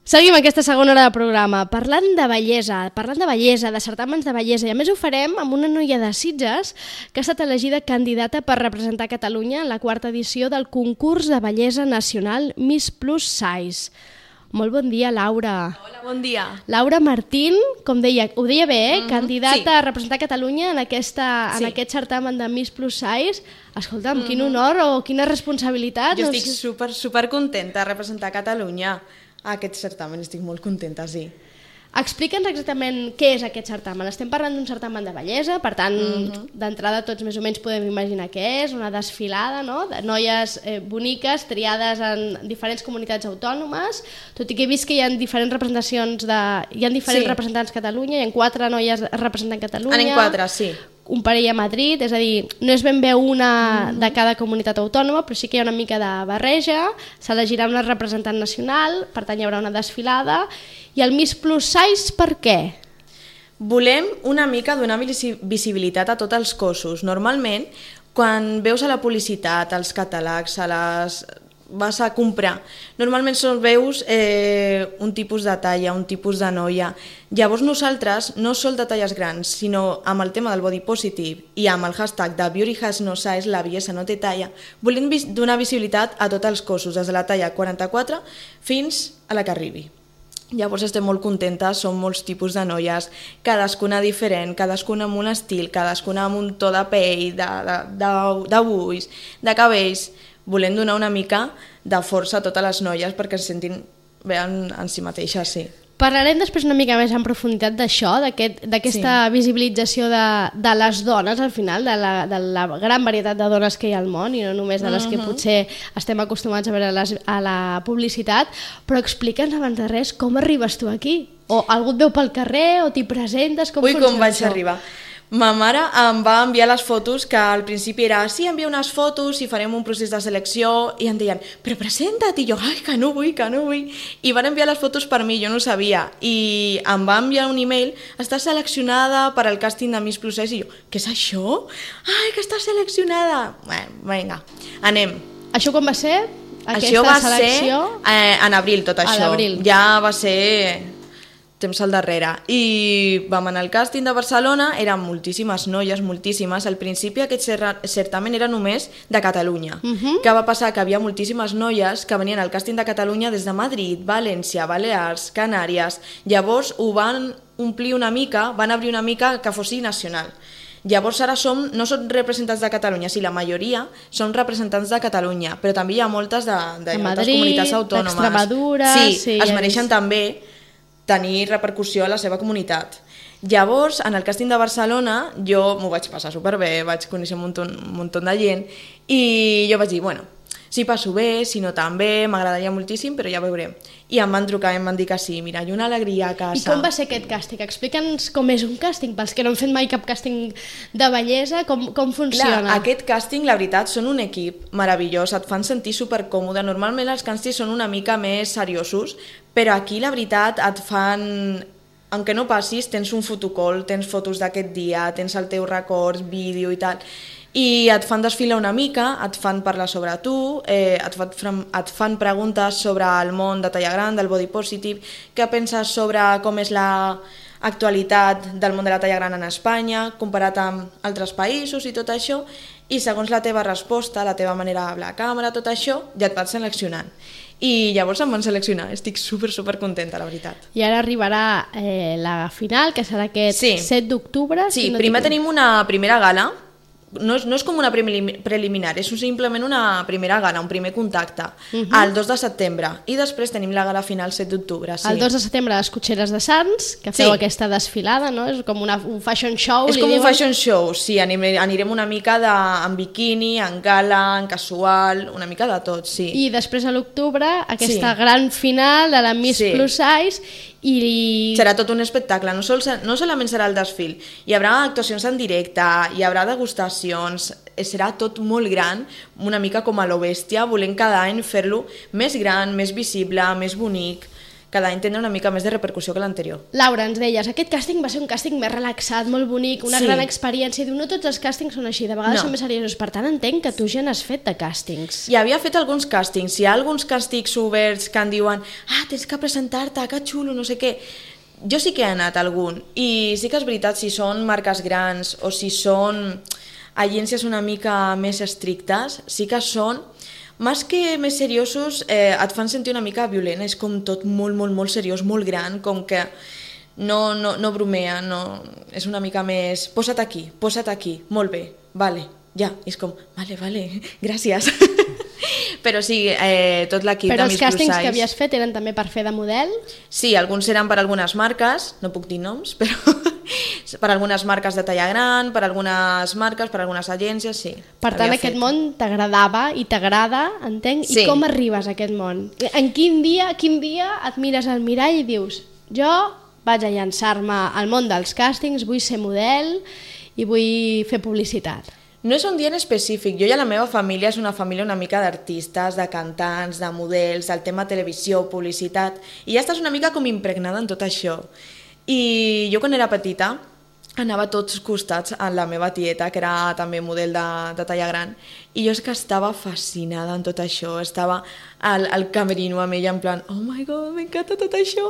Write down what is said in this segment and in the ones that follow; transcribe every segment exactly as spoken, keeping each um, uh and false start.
Seguim aquesta segona hora de programa, parlant de bellesa, parlant de bellesa, de certàmens de bellesa, i a més ho farem amb una noia de Sitges que ha estat elegida candidata per representar Catalunya en la quarta edició del concurs de bellesa nacional Miss Plus Size. Molt bon dia, Laura. Hola, bon dia. Laura Martín, com deia, ho deia bé, eh? Mm-hmm. Candidata sí. a representar Catalunya en, aquesta, sí. en aquest certamen de Miss Plus Size. Escolta'm, mm-hmm. quin honor o quina responsabilitat. Jo estic no sé... super, super contenta de representar Catalunya. A aquest certamen estic molt contenta, sí. Explica'ns exactament què és aquest certamen. Estem parlant d'un certamen de bellesa, per tant, uh-huh. d'entrada tots més o menys podem imaginar què és, una desfilada, no?, de noies eh, boniques triades en diferents comunitats autònomes, tot i que he vist que hi ha diferents representacions de... hi ha diferents sí. representants a Catalunya, hi ha quatre noies representant Catalunya. Anem quatre, sí. Un parell a Madrid, és a dir, no és ben bé una mm-hmm. de cada comunitat autònoma, però sí que hi ha una mica de barreja, s'elegirà una representant nacional, per tant hi haurà una desfilada, i el Miss Plus Size per què? Volem una mica donar visibilitat a tots els cossos. Normalment, quan veus a la publicitat, als catàlegs, a les... vas a comprar, normalment sol veus eh, un tipus de talla, un tipus de noia. Llavors nosaltres no sol de talles grans, sinó amb el tema del body positive i amb el hashtag de Beauty has no size, la bellesa no té talla, volem vis- donar visibilitat a tots els cossos, des de la talla quaranta-quatre fins a la que arribi. Llavors estem molt contentes, són molts tipus de noies, cadascuna diferent, cadascuna amb un estil, cadascuna amb un to de pell, de, de, de, de ulls, de cabells. Volem donar una mica de força a totes les noies perquè es sentin bé en, en si mateixes, sí. Parlarem després una mica més en profunditat d'això, d'aquesta aquest, sí. visibilització de, de les dones al final, de la, de la gran varietat de dones que hi ha al món i no només de les que uh-huh. potser estem acostumats a veure a, les, a la publicitat, però explica'ns abans de res com arribes tu aquí. O algú et veu pel carrer o t'hi presentes? Com Ui, com vaig això? arribar. Ma mare em va enviar les fotos, que al principi era sí, envia unes fotos i farem un procés de selecció, i em deien, però presenta't, i jo, ai, que no vull, que no vull, i van enviar les fotos per mi, jo no ho sabia, i em va enviar un email, estàs seleccionada per al càsting de Miss Plus Size, i jo, què és això? Ai, que estàs seleccionada! Bueno, vinga, anem. Això com va ser? Aquesta això va selecció? ser eh, en abril, tot això, ja va ser... temps al darrere, i vam anar al càsting de Barcelona, eren moltíssimes noies, moltíssimes. Al principi aquest certamen era només de Catalunya. Uh-huh. Què va passar? Que havia moltíssimes noies que venien al càsting de Catalunya des de Madrid, València, Balears, Canàries. Llavors ho van omplir una mica, van obrir una mica que fos nacional. Llavors ara som, no som representants de Catalunya, sí, la majoria són representants de Catalunya, però també hi ha moltes de, de, de Madrid, comunitats autònomes. d'Extremadura... Sí, sí, es mereixen també tenir repercussió a la seva comunitat. Llavors, en el càsting de Barcelona, jo m'ho vaig passar superbé, vaig conèixer un munt, un munt de gent, i jo vaig dir, bueno, si passo bé, si no tan bé, m'agradaria moltíssim, però ja veurem. I em van trucar i em van dir que sí, mira, i una alegria a casa. I com va ser aquest càsting? Explica'ns com és un càsting, pels que no han fet mai cap càsting de bellesa, com, com funciona? Clar, aquest càsting, la veritat, són un equip meravellós, et fan sentir supercòmode. Normalment els càstings són una mica més seriosos, però aquí, la veritat, et fan... Aunque no passis, tens un fotocall, tens fotos d'aquest dia, tens el teu record, vídeo i tal, i et fan desfilar una mica, et fan parlar sobre tu, eh, et, fan, et fan preguntes sobre el món de talla gran, del body positive, què penses sobre com és l'actualitat del món de la talla gran en Espanya, comparat amb altres països i tot això, i segons la teva resposta, la teva manera d'hablar a càmera, tot això, ja et vas seleccionant. I llavors em van seleccionar, estic super, super contenta, la veritat. I ara arribarà eh, la final, que serà aquest sí. set d'octubre. Sí, si no primer tinc... tenim una primera gala, no és, no és com una preliminar, és simplement una primera gala, un primer contacte, uh-huh. el dos de setembre, i després tenim la gala final el set d'octubre. Sí. El dos de setembre a les Cotxeres de Sants, que feu sí. aquesta desfilada, no? És com una, un fashion show. És com diuen... un fashion show, sí, anirem, anirem una mica de, en biquini, en gala, en casual, una mica de tot, sí. I després a l'octubre, aquesta sí. gran final de la Miss sí. Plus Size, i... serà tot un espectacle, no, sol, no solament serà el desfil, hi haurà actuacions en directe, hi haurà degustacions, serà tot molt gran, una mica com a lo bèstia, volem cada any fer-lo més gran, més visible, més bonic, cada any tindrà una mica més de repercussió que l'anterior. Laura, ens deies, aquest càsting va ser un càsting més relaxat, molt bonic, una Sí. gran experiència. Diu, no tots els càstings són així, de vegades No. són més seriosos. Per tant, entenc que tu ja n'has fet de càstings. I havia fet alguns càstings, hi ha alguns càstings oberts que en diuen ah, tens que presentar-te, que xulo, no sé què. Jo sí que he anat a algun, i sí que és veritat, si són marques grans o si són agències una mica més estrictes, sí que són, més que més seriosos, eh, et fan sentir una mica violent, és com tot molt, molt, molt seriós, molt gran, com que no, no, no bromea, no, és una mica més, posa't aquí, posa't aquí, molt bé, vale, ja, és com, vale, vale, gràcies. Però sí, eh, tot l'equip de Però els Miss càstings Plus que Size... havies fet eren també per fer de model? Sí, alguns eren per algunes marques, no puc dir noms, però per algunes marques de talla gran, per algunes marques, per algunes agències, sí. Per tant, havia aquest fet. món t'agradava i t'agrada, entenc? Sí. I com arribes a aquest món? En quin dia, quin dia et mires al mirall i dius jo vaig a llançar-me al món dels càstings, vull ser model i vull fer publicitat? No és un dia en específic, jo i la meva família és una família una mica d'artistes, de cantants, de models, del tema televisió, publicitat, i ja estàs una mica com impregnada en tot això. I jo quan era petita anava a tots costats amb la meva tieta, que era també model de, de talla gran, i jo és que estava fascinada en tot això, estava al, al camerino amb ella en plan, oh my god, m'encanta tot això,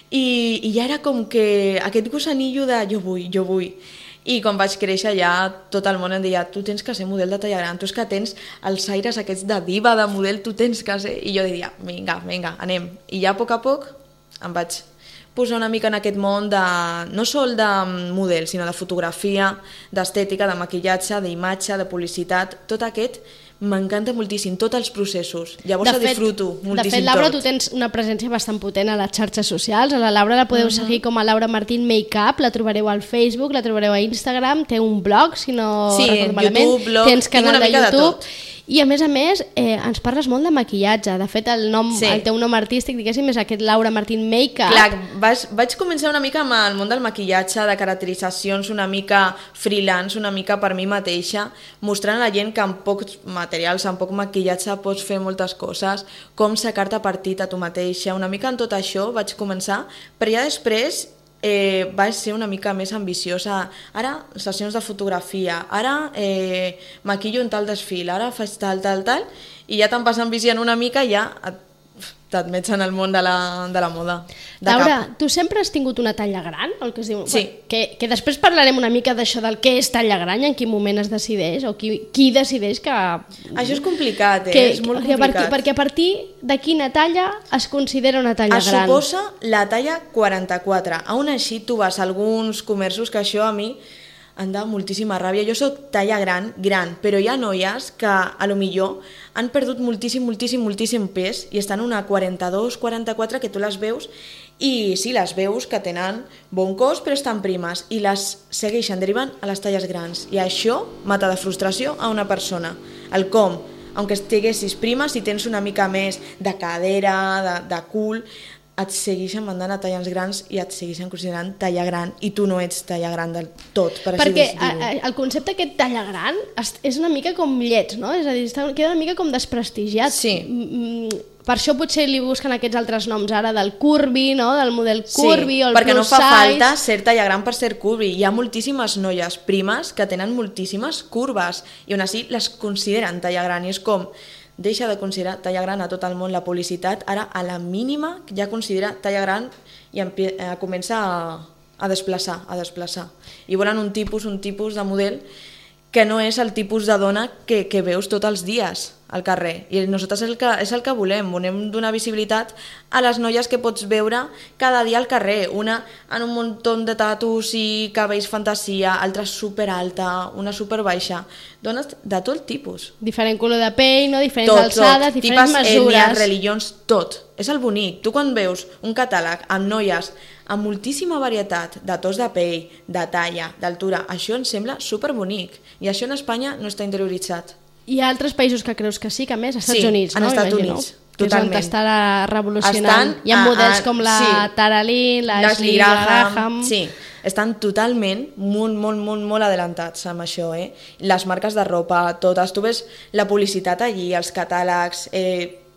i, i ja era com que aquest gusanillo de jo vull, jo vull. I quan vaig créixer ja tot el món em deia tu tens que ser model de talla gran, tu és que tens els aires aquests de diva, de model, tu tens que ser... I jo diria, vinga, vinga, anem. I ja a poc a poc em vaig posar una mica en aquest món de, no sol de model, sinó de fotografia, d'estètica, de maquillatge, d'imatge, de publicitat, tot aquest m'encanta moltíssim, tots els processos. Llavors De fet- disfruto moltíssim De fet, Laura, tot. tu tens una presència bastant potent a les xarxes socials. A la Laura la podeu uh -huh. seguir com a Laura Martín Makeup, la trobareu al Facebook, la trobareu a Instagram, té un blog, si no Sí, recordo malament, YouTube, blog, tens tinc canal una de mica de YouTube. tot. I a més a més, eh, ens parles molt de maquillatge. De fet, el, nom, Sí. el teu nom artístic, diguéssim, és aquest Laura Martín Makeup. Clar, vaig, vaig començar una mica amb el món del maquillatge, de caracteritzacions una mica freelance, una mica per mi mateixa, mostrant a la gent que amb pocs materials, amb poc maquillatge pots fer moltes coses, com sacar-te partit a tu mateixa, una mica en tot això vaig començar, però ja després eh, vaig ser una mica més ambiciosa. Ara, sessions de fotografia, ara eh, maquillo en tal desfil, ara faig tal, tal, tal, i ja te'n vas enviciant una mica i ja et, t'admets en el món de la, de la moda. De Laura, cap. tu sempre has tingut una talla gran? O el que es diu? Sí. Que, que després parlarem una mica d'això del què és talla gran i en quin moment es decideix, o qui, qui decideix que... Això és complicat, eh? que, és molt que a partir, complicat. perquè a partir de quina talla es considera una talla Es gran? suposa la talla quaranta-quatre. Aún així tu vas a alguns comerços que això a mi em da moltíssima ràbia. Jo soc talla gran, gran, però hi ha noies que a lo millor han perdut moltíssim, moltíssim, moltíssim pes i estan una quaranta-dos, quaranta-quatre que tu les veus i sí, les veus que tenen bon cos però estan primes i les segueixen derivant a les talles grans i això mata de frustració a una persona. El com, aunque estiguessis prima, si tens una mica més de cadera, de, de cul, et segueixen mandant a tallants grans i et segueixen considerant talla gran i tu no ets talla gran del tot, per així Perquè dir-ho. a, a, el concepte aquest talla gran es- és una mica com llets, no? És a dir, està, queda una mica com desprestigiat. Sí. Mm, per això potser li busquen aquests altres noms ara del curvy, no? Del model curvy o el perquè no plus fa size. falta ser talla gran per ser curvy. Hi ha moltíssimes noies primes que tenen moltíssimes curves i on així les consideren talla gran i és com deixa de considerar talla gran a tot el món la publicitat, ara a la mínima ja considera talla gran i empie- eh, comença a, a desplaçar, a desplaçar. I volen un tipus, un tipus de model que no és el tipus de dona que, que veus tots els dies al carrer. I nosaltres és el que, és el que volem, volem donar visibilitat a les noies que pots veure cada dia al carrer, una amb un muntó de tatus i cabells fantasia, altra super alta, una super baixa, dones de tot tipus. Diferent color de pell, no? Diferents Tot, alçades, tot. diferents Tipes, mesures. ètnies, religions, tot. És el bonic. Tu quan veus un catàleg amb noies amb moltíssima varietat de tos de pell, de talla, d'altura, això em sembla superbonic. I això en Espanya no està interioritzat. Hi ha altres països que creus que sí, que a més, Estats Sí, Units, en no? Estats Imagino. Units, Que és totalment. on està revolucionant. Estan Hi ha a- models a- com la sí. Tara Lynn, la Ashley Graham... Sí, estan totalment molt, molt, molt, molt adelantats amb això, eh? Les marques de ropa, totes. Tu ves la publicitat allí, els catàlegs, eh,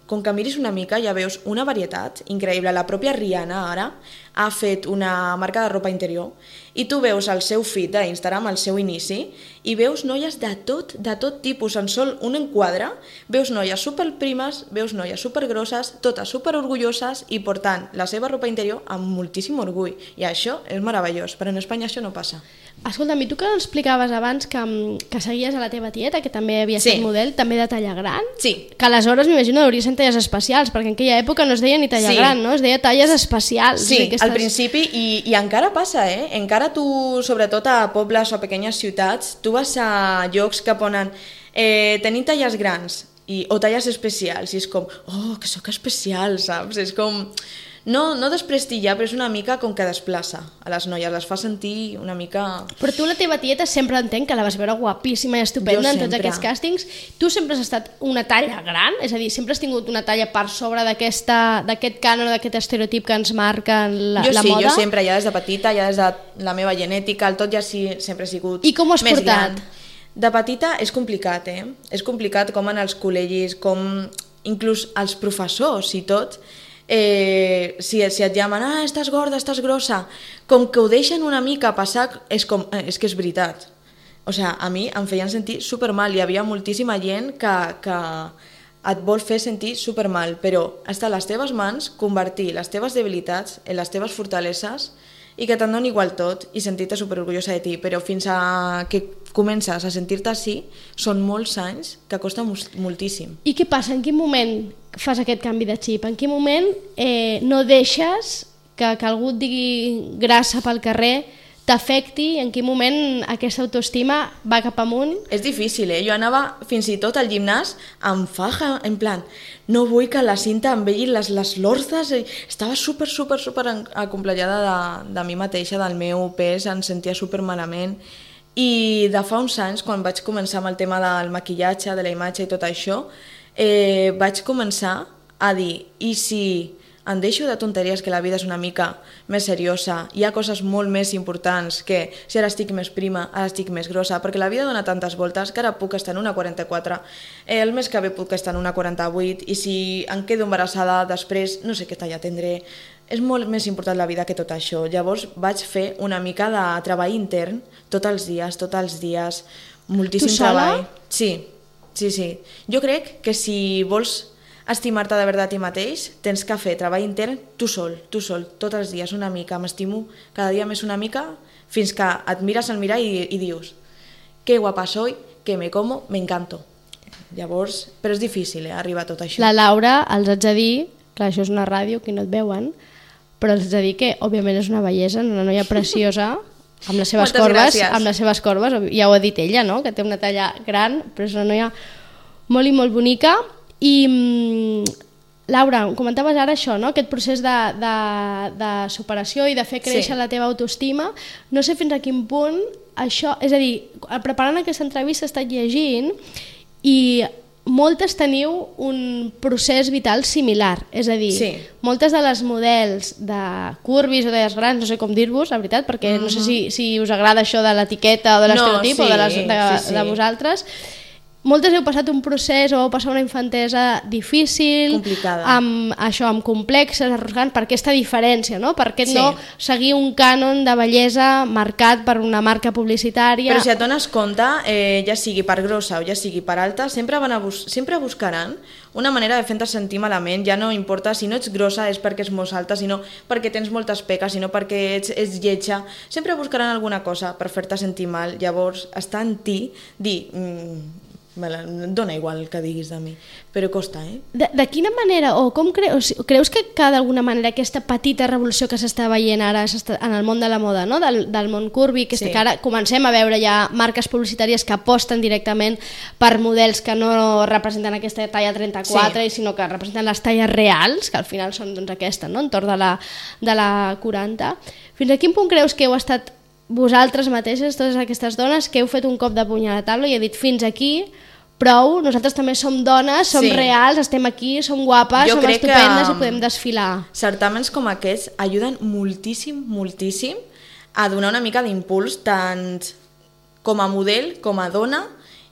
com que miris una mica ja veus una varietat increïble. La pròpia Rihanna ara ha fet una marca de ropa interior i tu veus el seu feed d'Instagram, el seu inici, i veus noies de tot, de tot tipus, en sol un enquadre, veus noies superprimes, veus noies supergrosses, totes superorgulloses i portant la seva ropa interior amb moltíssim orgull. I això és meravellós, però en Espanya això no passa. Escolta'm, i tu que explicaves abans que, que seguies a la teva tieta, que també havia estat Sí. model, també de talla gran? Sí. Que aleshores m'imagino hauria ser talles especials, perquè en aquella època no es deia ni talla Sí. gran, no? Es deia talles especials. Sí, O sigui, aquestes- al principi, i, i encara passa, eh? Encara tu, sobretot a pobles o pequeñes ciutats, tu vas a llocs que ponen eh, tenim talles grans i, o talles especials, i és com, oh, que sóc especial, saps? És com... No, no desprestigiar, però és una mica com que desplaça a les noies, les fa sentir una mica... Però tu la teva tieta sempre entenc que la vas veure guapíssima i estupenda Jo en tots sempre. aquests càstings. Tu sempre has estat una talla gran? És a dir, sempre has tingut una talla per sobre d'aquesta- d'aquest cànon, d'aquest estereotip que ens marca la, jo la sí, moda? jo sempre, ja des de petita, ja des de la meva genètica, el tot ja sí, sempre he sigut I com ho has més portat? gran. De petita és complicat, eh? És complicat com en els col·legis, com inclús els professors i tot, eh, si, si et llamen, ah, estàs gorda, estàs grossa, com que ho deixen una mica passar, és com, eh, és que és veritat. O sigui, a mi em feien sentir supermal, hi havia moltíssima gent que, que et vol fer sentir supermal, però està a les teves mans convertir les teves debilitats en les teves fortaleses i que te'n doni igual tot i sentir-te superorgullosa de ti, però fins a que comences a sentir-te així són molts anys que costa moltíssim. I què passa? En quin moment fas aquest canvi de xip? En quin moment eh, no deixes que, que algú et digui grassa pel carrer t'afecti? En quin moment aquesta autoestima va cap amunt? És difícil, eh? Jo anava fins i tot al gimnàs amb faja, en plan, no vull que la cinta em vegin les, les lorzes. Estava super, super, super acomplejada de, de mi mateixa, del meu pes, em sentia super malament. I de fa uns anys, quan vaig començar amb el tema del maquillatge, de la imatge i tot això, eh, vaig començar a dir, i si em deixo de tonteries, que la vida és una mica més seriosa, hi ha coses molt més importants que si ara estic més prima, ara estic més grossa, perquè la vida dona tantes voltes que ara puc estar en una quaranta-quatre, eh, el mes que ve puc estar en una quaranta-vuit, i si em quedo embarassada després, no sé què talla tindré. És molt més important la vida que tot això. Llavors vaig fer una mica de treball intern tots els dies, tots els dies, moltíssim Tu sola? treball. Sí, sí, sí. Jo crec que si vols estimar-te de veritat a ti mateix, tens que fer treball intern tu sol, tu sol, tots els dies una mica. M'estimo cada dia més una mica fins que et mires al mirall i, i dius que guapa soy, que me como, me encanto. Llavors, però és difícil, eh, arribar a tot això. La Laura, els haig de dir, clar, això és una ràdio, que no et veuen, però els haig de dir que, òbviament, és una bellesa, una noia preciosa, amb les seves Moltes corbes, gràcies. amb les seves corbes, ja ho ha dit ella, no?, que té una talla gran, però és una noia molt i molt bonica. I, mm, Laura, comentaves ara això, no?, aquest procés de, de, de superació i de fer créixer Sí. la teva autoestima. No sé fins a quin punt això... És a dir, preparant aquesta entrevista he estat llegint i moltes teniu un procés vital similar, és a dir, Sí. moltes de les models de curvis o de les grans, no sé com dir-vos, la veritat, perquè mm -hmm. no sé si, si us agrada això de l'etiqueta o de l'estereotip No, o de, sí, les, de, sí, sí. de vosaltres. Moltes heu passat un procés o heu passat una infantesa difícil, Complicada. amb això, amb complexes, arrossegant, per aquesta diferència, no? Per què Sí. no seguir un cànon de bellesa marcat per una marca publicitària? Però si et dones compte, eh, ja sigui per grossa o ja sigui per alta, sempre, van a bus sempre buscaran una manera de fer-te sentir malament. Ja no importa si no ets grossa és perquè ets molt alta, sinó perquè tens moltes peques, sinó perquè ets, ets lletja. Sempre buscaran alguna cosa per fer-te sentir mal. Llavors està en ti dir... Mm, me la, dona igual el que diguis de mi, però costa, eh? De, de quina manera, o com creus, creus que, que d'alguna manera aquesta petita revolució que s'està veient ara en el món de la moda, no? del, del món curvi, que, Sí. que ara comencem a veure ja marques publicitàries que aposten directament per models que no representen aquesta talla trenta-quatre, Sí. i sinó que representen les talles reals, que al final són doncs, aquesta, no? Entorn de la, de la quaranta. Fins a quin punt creus que heu estat vosaltres mateixes, totes aquestes dones, que heu fet un cop de puny a la taula i heu dit fins aquí, prou, nosaltres també som dones, som Sí. reals, estem aquí, som guapes, Jo som crec que, estupendes i um, podem desfilar. Certàmens com aquests ajuden moltíssim, moltíssim a donar una mica d'impuls tant com a model, com a dona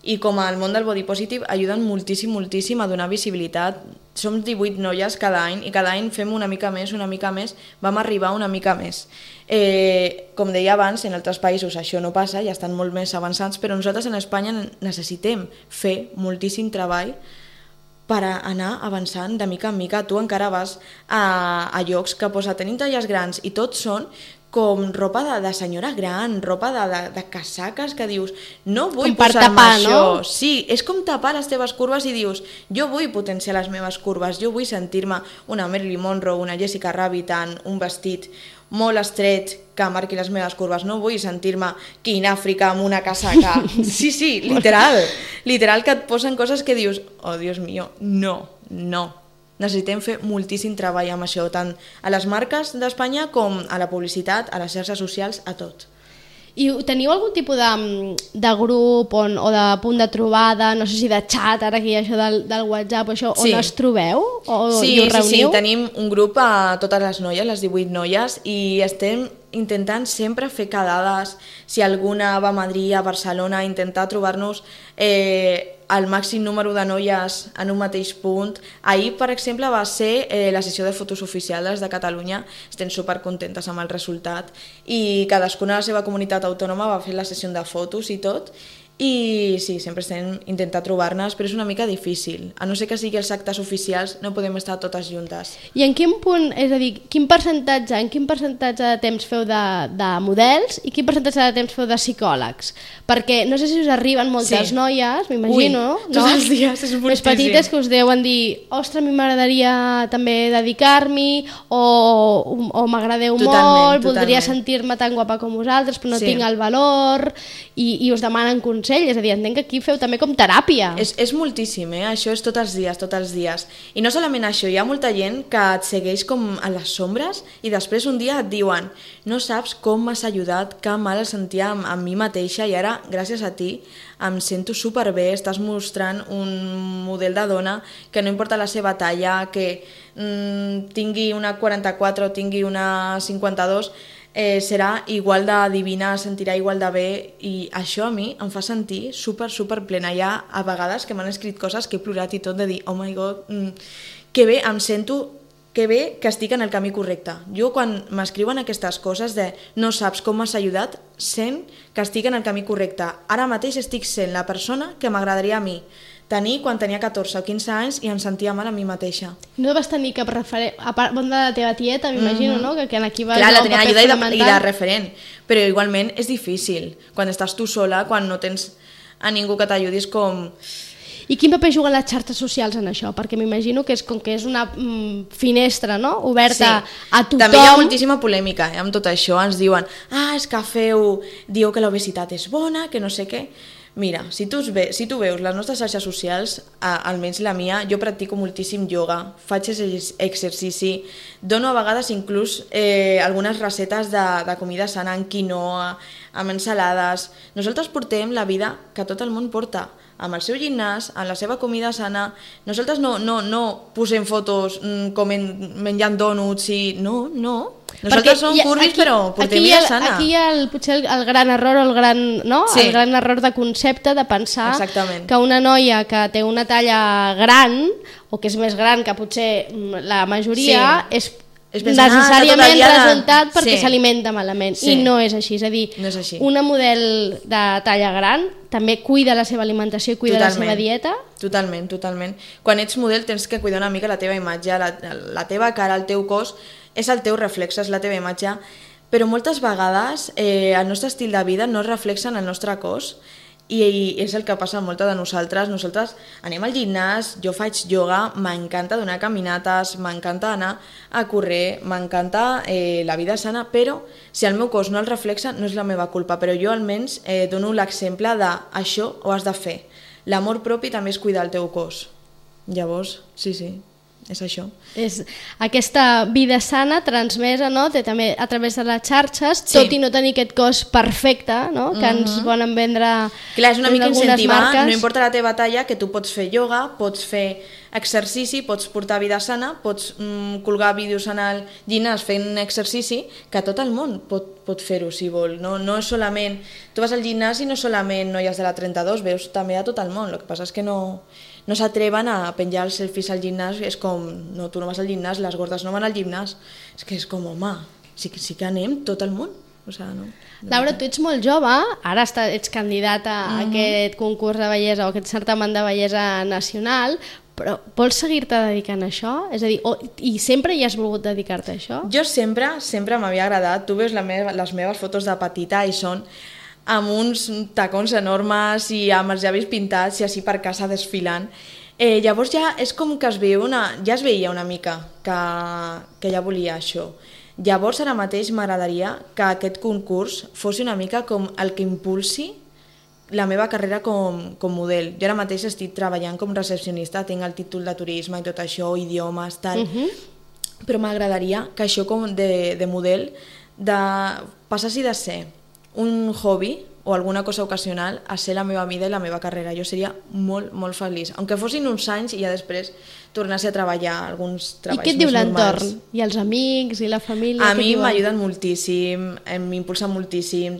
i com al món del body positive ajuden moltíssim, moltíssim a donar visibilitat. Som divuit noies cada any i cada any fem una mica més, una mica més, vam arribar una mica més. Eh, com deia abans, en altres països això no passa, ja estan molt més avançats, però nosaltres en Espanya necessitem fer moltíssim treball per anar avançant de mica en mica. Tu encara vas a, a llocs que posa tenim talles grans i tots són com ropa de, de senyora gran, ropa de, de, de casaques que dius, no vull posar-me això. No? Sí, és com tapar les teves curves i dius, jo vull potenciar les meves curves, jo vull sentir-me una Marilyn Monroe, una Jessica Rabbit en un vestit molt estret que marqui les meves curves, no vull sentir-me aquí en Àfrica amb una casaca. Sí, sí, literal, literal que et posen coses que dius, oh, Dios mío, no, no. Necessitem fer moltíssim treball amb això, tant a les marques d'Espanya com a la publicitat, a les xarxes socials, a tot. I teniu algun tipus de, de grup on, o de punt de trobada, no sé si de xat, ara que hi ha això del, del WhatsApp, això, on sí. es trobeu? O, sí, i us reuniu? sí, sí, tenim un grup a totes les noies, les divuit noies, i estem intentant sempre fer quedades, si alguna va a Madrid, a Barcelona, intentar trobar-nos eh, el màxim número de noies en un mateix punt. Ahir, per exemple, va ser eh, la sessió de fotos oficials de Catalunya, estem supercontentes amb el resultat, i cadascuna de la seva comunitat autònoma va fer la sessió de fotos i tot, i sí, sempre estem intentant trobar-nos, però és una mica difícil. A no ser que siguin els actes oficials, no podem estar totes juntes. I en quin punt, és a dir, quin percentatge, en quin percentatge de temps feu de, de models i quin percentatge de temps feu de psicòlegs? Perquè no sé si us arriben moltes sí. noies, m'imagino, Ui, tots no? els dies, és moltíssim. Més petites que us deuen dir, ostres, a mi m'agradaria també dedicar-m'hi, o, o m'agradeu molt, totalment. Voldria sentir-me tan guapa com vosaltres, però no sí. tinc el valor, i, i us demanen consell. És a dir, entenc que aquí feu també com teràpia. És, és moltíssim, eh? Això és tots els dies, tots els dies. I no solament això, hi ha molta gent que et segueix com a les sombres i després un dia et diuen, no saps com m'has ajudat, que mal el sentia amb, amb mi mateixa i ara, gràcies a ti, em sento superbé, estàs mostrant un model de dona que no importa la seva talla, que mm, tingui una quaranta-quatre o tingui una cinquanta-dos, Eh, serà igual de divina, sentirà igual de bé, i això a mi em fa sentir super, super plena. Hi ha a vegades que m'han escrit coses que he plorat i tot de dir, oh my god, mm, que bé, em sento que bé que estic en el camí correcte. Jo quan m'escriuen aquestes coses de no saps com m'has ajudat, sent que estic en el camí correcte. Ara mateix estic sent la persona que m'agradaria a mi tenir quan tenia catorze o quinze anys i em sentia mal a mi mateixa. No vas tenir cap referent, a part de la teva tieta, m'imagino, mm-hmm. no? Que, que aquí va Clar, la tenia ajuda i de, i de referent, però igualment és difícil. Quan estàs tu sola, quan no tens a ningú que t'ajudis com... I quin paper juguen les xarxes socials en això? Perquè m'imagino que és com que és una mm, finestra, no? Oberta sí. a tothom. També hi ha moltíssima polèmica eh, amb tot això. Ens diuen, ah, és que feu, diu que l'obesitat és bona, que no sé què... Mira, si tu, ve, si tu veus les nostres xarxes socials, a, almenys la mia, jo practico moltíssim ioga, faig exercici, dono a vegades inclús eh, algunes recetes de, de comida sana amb quinoa, amb ensalades. Nosaltres portem la vida que tot el món porta, amb el seu gimnàs, amb la seva comida sana. Nosaltres no, no, no posem fotos mm, com en, menjant dònuts i... No, no. Nosaltres som curvis, aquí, però portem vida el, sana. Aquí hi ha el, potser el, el gran error, el gran, no? Sí. el gran error de concepte de pensar Exactament. Que una noia que té una talla gran, o que és més gran que potser la majoria, sí. és És pensar, necessàriament ah, resultat perquè sí. s'alimenta malament, sí. i no és així. És a dir, no és així. Una model de talla gran també cuida la seva alimentació i cuida totalment. La seva dieta. Totalment, totalment. Quan ets model tens que cuidar una mica la teva imatge, la, la teva cara, el teu cos, és el teu reflex, és la teva imatge, però moltes vegades eh, el nostre estil de vida no reflexa en el nostre cos, i és el que passa amb molta de nosaltres. Nosaltres anem al gimnàs, jo faig ioga, m'encanta donar caminates, m'encanta anar a córrer, m'encanta eh, la vida sana, però si el meu cos no el reflexa no és la meva culpa, però jo almenys eh, dono l'exemple de això ho has de fer. L'amor propi també és cuidar el teu cos. Llavors, sí, sí, és això. És aquesta vida sana transmesa, no? Té també a través de les xarxes, sí. Tot i no tenir aquest cos perfecte, no? Que mm-hmm. ens volen vendre. Clar, és una mica incentivar, marques. No importa la teva talla, que tu pots fer ioga, pots fer exercici, pots portar vida sana, pots mm, colgar vídeos en el gimnàs fent exercici, que tot el món pot, pot fer-ho si vol. No, no és solament... Tu vas al gimnàs i no solament noies de la trenta-dos, veus també a tot el món. El que passa és que no, no s'atreven a penjar els selfies al gimnàs, és com, no, tu no vas al gimnàs, les gordes no van al gimnàs. És que és com, home, sí, sí que anem tot el món. O sigui, no. Laura, tu ets molt jove, ara ets candidata a uh-huh. aquest concurs de bellesa o aquest certamen de bellesa nacional, però vols seguir-te dedicant a això? És a dir, o, i sempre hi has volgut dedicar-te a això? Jo sempre, sempre m'havia agradat. Tu veus la meva, les meves fotos de petita i són amb uns tacons enormes i amb els llavis pintats i així per casa desfilant. Eh, llavors ja és com que es veu una, ja es veia una mica que, que ja volia això. Llavors ara mateix m'agradaria que aquest concurs fos una mica com el que impulsi la meva carrera com, com model. Jo ara mateix estic treballant com recepcionista, tinc el títol de turisme i tot això, idiomes, tal, uh-huh. però m'agradaria que això com de, de model de, passassi de ser un hobby o alguna cosa ocasional a ser la meva vida i la meva carrera. Jo seria molt, molt feliç. Aunque fossin uns anys i ja després tornassi a treballar alguns treballs més normals. I què et diu l'entorn? I els amics i la família? A mi m'ajuden moltíssim, m'impulsen moltíssim.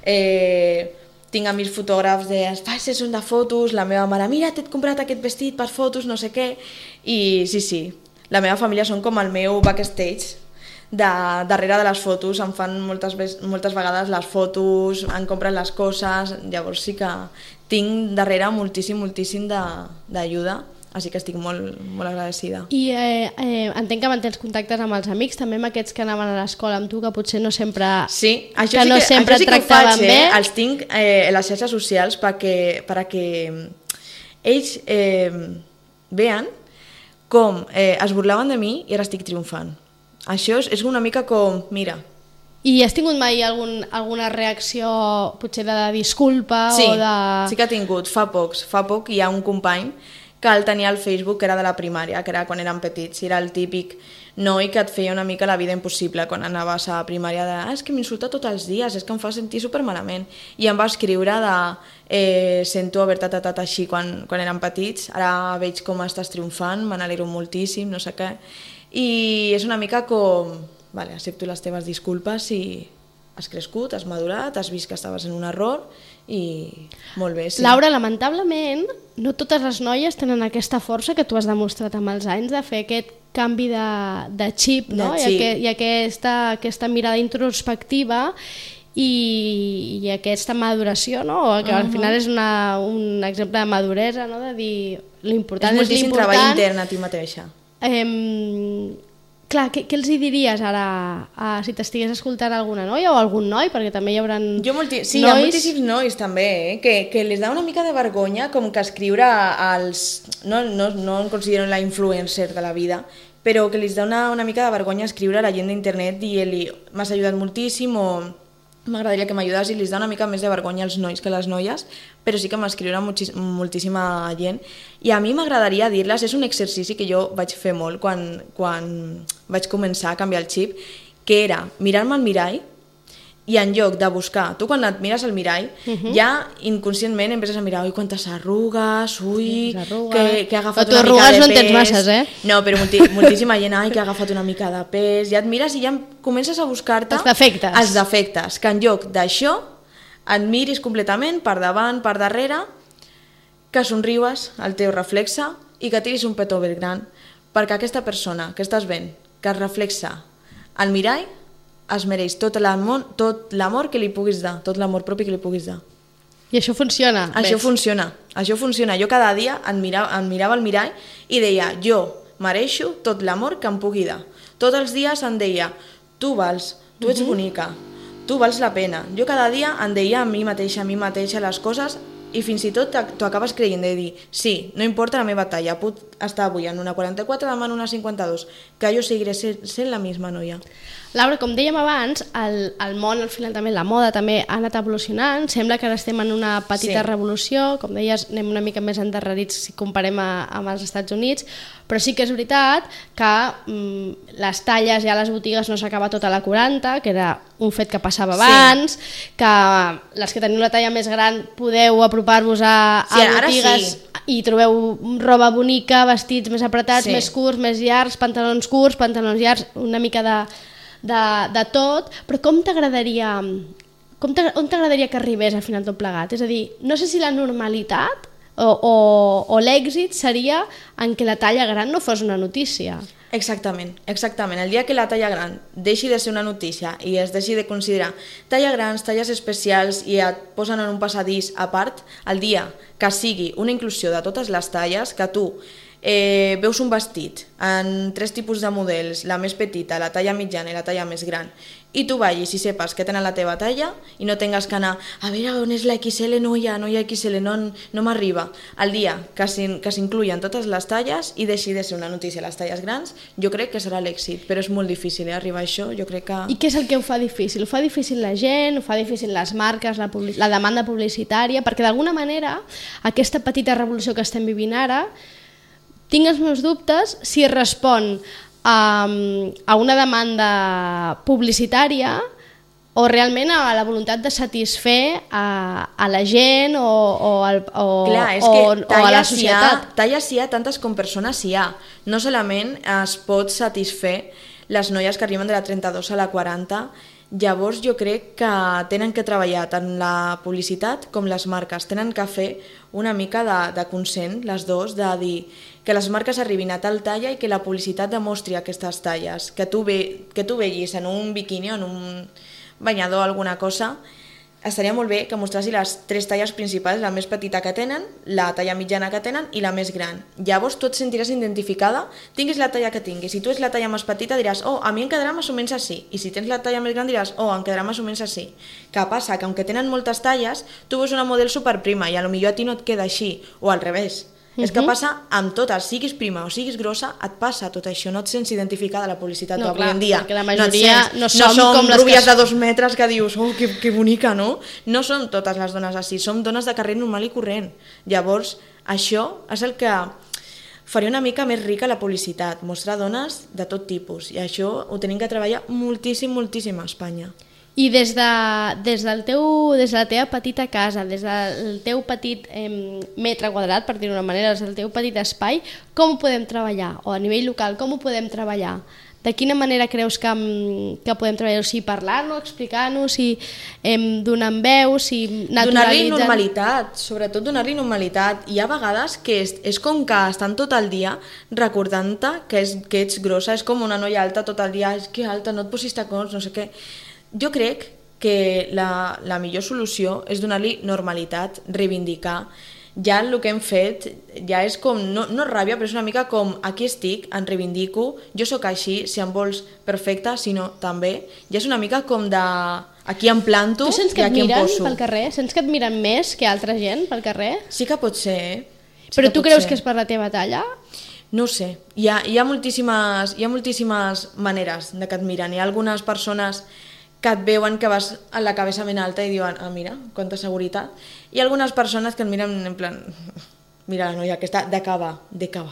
Eh, tinc amics fotògrafs de fas sessions de fotos, la meva mare, mira, t'he comprat aquest vestit per fotos, no sé què. I sí, sí, la meva família són com el meu backstage. De, darrere de les fotos em fan moltes, moltes vegades les fotos, em compren les coses, llavors sí que tinc darrere moltíssim, moltíssim d'ajuda, així que estic molt, molt agradecida. I eh, eh, entenc que mantens contactes amb els amics, també amb aquests que anaven a l'escola amb tu, que potser no sempre, sí, això que sí no que, sempre això sí et tractaven faig, bé. Eh? Els tinc eh, a les xarxes socials perquè, perquè ells eh, vean com eh, es burlaven de mi i ara estic triomfant. Això és, és una mica com, mira... I has tingut mai algun, alguna reacció potser de disculpa sí, o de... Sí que he tingut, fa pocs. Fa poc hi ha un company que el tenia al Facebook, que era de la primària, que era quan érem petits, i era el típic noi que et feia una mica la vida impossible quan anaves a primària de ah, és que m'insulta tots els dies, és que em fa sentir supermalament. I em va escriure de eh, sento haver-te tratat així quan, quan érem petits, ara veig com estàs triomfant, me n'alegro moltíssim, no sé què. I és una mica com, vale, accepto les teves disculpes i has crescut, has madurat, has vist que estaves en un error i molt bé. Sí. Laura, lamentablement, no totes les noies tenen aquesta força que tu has demostrat amb els anys de fer aquest canvi de, de xip, no? De xip. I, aqu i aquesta, aquesta mirada introspectiva i, i aquesta maduració, no? Que al final és una, un exemple de maduresa, no? De dir l'important és l'important. És moltíssim treball intern a ti mateixa. Eh, clar, què, què els hi diries ara a, si t'estigués escoltant alguna noia o algun noi, perquè també hi haurà jo molti sí, nois... hi ha moltíssims nois també, eh? que, que les da una mica de vergonya com que escriure als... no, no, no em considero la influencer de la vida, però que les da una, una mica de vergonya escriure a la gent d'internet dient-li m'has ajudat moltíssim o m'agradaria que m'ajudes, i li da una mica més de vergonya als nois que a les noies, però sí que m'escriurà moltíssima gent. I a mi m'agradaria dir-les, és un exercici que jo vaig fer molt quan, quan vaig començar a canviar el xip, que era mirar-me al mirall i en lloc de buscar, tu quan et mires al mirall, uh-huh. ja inconscientment empieces a mirar, ui, quantes arrugues, ui, que, que ha agafat una mica de pes. Però tu arrugues no en tens masses, eh? No, però molti, moltíssima gent, ai, que ha agafat una mica de pes, ja et mires i ja comences a buscar-te els defectes. Els defectes, que en lloc d'això et miris completament per davant, per darrere, que somriues al teu reflexe i que tiris un petó ben gran, perquè aquesta persona que estàs veient, que es reflexa al mirall, es mereix tot l'amor tot l'amor que li puguis dar, tot l'amor propi que li puguis dar. I això funciona? Això ves? funciona, això funciona. Jo cada dia em mirava, em mirava al mirall i deia, jo mereixo tot l'amor que em pugui dar. Tots els dies em deia, tu vals, tu ets uh-huh. bonica, tu vals la pena. Jo cada dia em deia a mi mateixa, a mi mateixa les coses, i fins i tot t'ho acabes creient de dir, sí, no importa la meva talla, puc estar avui en una quaranta-quatre, demà en una cinquanta-dos, que jo seguiré sent la misma noia. Laura, com dèiem abans, el, el món, al final també, la moda també ha anat evolucionant, sembla que ara estem en una petita sí. revolució, com deies, anem una mica més endarrerits si comparem a, amb els Estats Units, però sí que és veritat que mm, les talles ja a les botigues no s'acaba tota la quaranta, que era un fet que passava sí. abans, que les que teniu la talla més gran podeu apropar-vos a, a sí, botigues sí. i trobeu roba bonica, vestits més apretats, sí. més curts, més llargs, pantalons curts, pantalons llargs, una mica de... De, de tot, però com t'agradaria com on t'agradaria que arribés al final tot plegat? És a dir, no sé si la normalitat o, o, o l'èxit seria en què la talla gran no fos una notícia. Exactament, exactament. El dia que la talla gran deixi de ser una notícia i es deixi de considerar talla grans, talles especials i et posen en un passadís a part, el dia que sigui una inclusió de totes les talles, que tu Eh, veus un vestit en tres tipus de models, la més petita, la talla mitjana i la talla més gran, i tu vagis i sepas que tenen la teva talla i no tingues que anar a veure on és la X L, no hi ha, no hi ha X L, no, no m'arriba. El dia que s'incluyen totes les talles i deixi de ser una notícia les talles grans, jo crec que serà l'èxit, però és molt difícil eh, arribar a això, jo crec que... I què és el que ho fa difícil? Ho fa difícil la gent, ho fa difícil les marques, la, public... la demanda publicitària, perquè d'alguna manera aquesta petita revolució que estem vivint ara tinc els meus dubtes si respon a, a una demanda publicitària o realment a la voluntat de satisfer a, a la gent o, o, al, o, Clar, és o, que o a la societat. Ha, talles hi ha tantes com persones hi ha. No solament es pot satisfer les noies que arriben de la trenta-dos a la quaranta. Llavors jo crec que tenen que treballar tant la publicitat com les marques. Tenen que fer una mica de, de consent, les dues, de dir que les marques arribin a tal talla i que la publicitat demostri aquestes talles. Que tu, ve, que tu vegis en un biquini o en un banyador alguna cosa, estaria molt bé que mostrassi les tres talles principals, la més petita que tenen, la talla mitjana que tenen i la més gran. Llavors tu et sentiràs identificada, tinguis la talla que tinguis. Si tu ets la talla més petita diràs, oh, a mi em quedarà més o menys així. I si tens la talla més gran diràs, oh, em quedarà més o menys així. Què passa? Que aunque tenen moltes talles, tu veus una model superprima i potser a ti no et queda així, o al revés. Uh-huh. És que passa amb totes, siguis prima o siguis grossa, et passa tot això, no et sents identificada a la publicitat no, avui en dia. Perquè la majoria no, no som, no som com les rúbies que... de dos metres que dius, oh, que, que bonica, no? No som totes les dones així, som dones de carrer normal i corrent. Llavors, això és el que faria una mica més rica la publicitat, mostrar dones de tot tipus, i això ho tenim que treballar moltíssim, moltíssim a Espanya. I des, de, des, del teu, des de la teva petita casa, des del teu petit eh, metre quadrat, per dir-ho d'una manera, des del teu petit espai, com ho podem treballar? O a nivell local, com ho podem treballar? De quina manera creus que, que podem treballar? O sigui, parlar-nos, explicar-nos, si eh, donant veu, si naturalitzen... Donar-li normalitat, sobretot donar-li normalitat. Hi ha vegades que és, és com que estan tot el dia recordant-te que, és, que ets grossa, és com una noia alta tot el dia, és que alta, no et posis tacons, no sé què... Jo crec que la, la millor solució és donar-li normalitat, reivindicar. Ja el que hem fet ja és com, no, no ràbia, però és una mica com aquí estic, em reivindico, jo sóc així, si em vols perfecta, si no també. Ja és una mica com de aquí em planto i aquí em poso. Tu sents que et miren pel carrer? Sents que et miren més que altra gent pel carrer? Sí que pot ser, eh? Sí però tu creus ser. Que és per la teva talla? No ho sé, hi ha, hi, ha moltíssimes, hi ha moltíssimes maneres de que et miren. Hi ha algunes persones que et veuen que vas a la cabeza ben alta i diuen, ah, mira, quanta seguretat. I algunes persones que et miren en plan, mira la noia aquesta, de què va, de què va.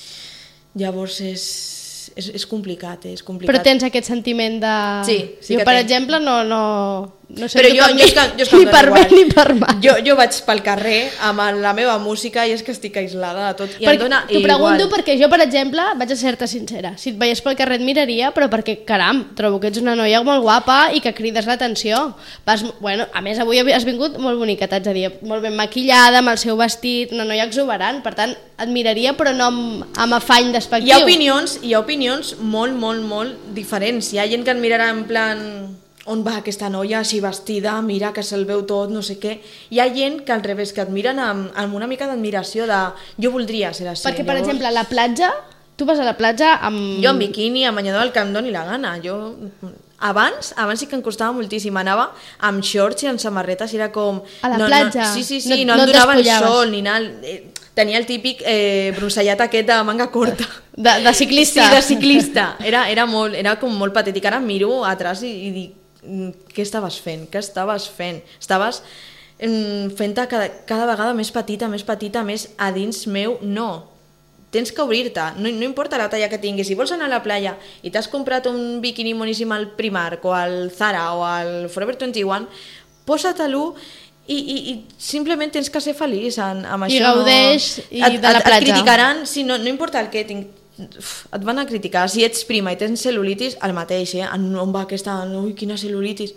Llavors és, és, és complicat, eh? És complicat. Però tens aquest sentiment de... Sí, sí jo, que per tenc. exemple, no... no... No sé, però jo, jo, és que, jo és que ni per bé ni per mal. Jo, jo vaig pel carrer amb la meva música i és que estic aislada de tot. I per, em dona T'ho pregunto igual. perquè jo, per exemple, vaig a ser-te sincera. Si et veiés pel carrer et miraria, però perquè, caram, trobo que ets una noia molt guapa i que crides l'atenció. Vas, bueno, a més, avui has vingut molt bonica, t'haig de dir, molt ben maquillada, amb el seu vestit, una noia exuberant. Per tant, et miraria, però no amb, amb afany despectiu. Hi ha opinions, hi ha opinions molt, molt, molt diferents. Hi ha gent que et mirarà en plan... on va aquesta noia així vestida, mira que se'l veu tot, no sé què. Hi ha gent que al revés, que et miren amb, amb una mica d'admiració de jo voldria ser així. Perquè, per Llavors... exemple, a la platja, tu vas a la platja amb... Jo amb biquini, amb banyador, el que em doni la gana. Jo... Abans, abans sí que em costava moltíssim. Anava amb shorts i amb samarretes i era com... A la no, platja? No, sí, sí, sí, no, no, no em no donava el sol ni anar... tenia el típic eh, bronzellat aquest de manga curta. De, de ciclista. Sí, de ciclista. Era, era, molt, era com molt patètic. Ara miro atrás i, i dic, què estaves fent? Què estaves fent? Estaves fent-te cada, cada vegada més petita, més petita, més a dins meu. No. Tens que obrir-te. No, no importa la talla que tinguis. Si vols anar a la playa i t'has comprat un biquini moníssim al Primark o al Zara o al Forever vint i u, posa-te-lo i, i, i simplement tens que ser feliç amb, amb I això. gaudeix i et, de la et, platja. Et criticaran, sí, no, no importa el que tinc, et van a criticar. Si ets prima i tens cel·lulitis, el mateix, eh? On va aquesta... Ui, quina cel·lulitis.